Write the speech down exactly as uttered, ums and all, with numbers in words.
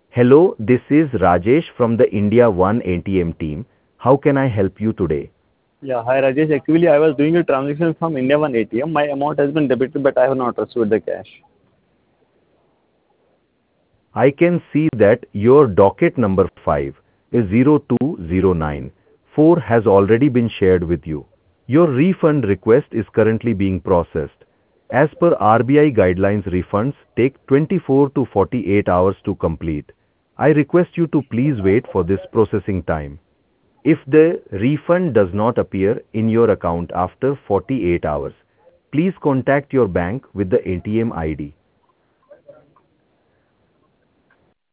Hello, this is Rajesh from the India One A T M team. How can I help you today? Yeah, hi Rajesh. Actually, I was doing a transaction from India One A T M. My amount has been debited, but I have not received the cash. I can see that your docket number five is zero two zero nine four has already been shared with you. Your refund request is currently being processed. As per R B I guidelines, refunds take twenty-four to forty-eight hours to complete. I request you to please wait for this processing time. If the refund does not appear in your account after forty-eight hours, please contact your bank with the A T M I D.